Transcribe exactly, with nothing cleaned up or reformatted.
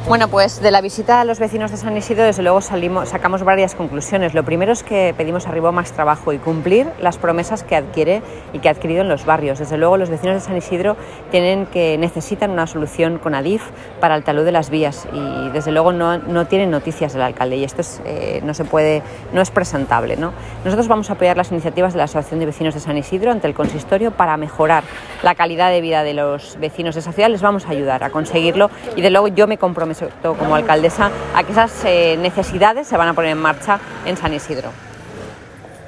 Bueno, pues de la visita a los vecinos de San Isidro, desde luego salimos, sacamos varias conclusiones. Lo primero es que pedimos a Ribó más trabajo y cumplir las promesas que adquiere y que ha adquirido en los barrios. Desde luego los vecinos de San Isidro tienen que, necesitan una solución con Adif para el talud de las vías y desde luego no, no tienen noticias del alcalde y esto es, eh, no se puede, no es presentable, ¿no? Nosotros vamos a apoyar las iniciativas de la Asociación de Vecinos de San Isidro ante el consistorio para mejorar la calidad de vida de los vecinos de esa ciudad. Les vamos a ayudar a conseguirlo y de luego yo me comprometo como alcaldesa a que esas eh, necesidades se van a poner en marcha en San Isidro.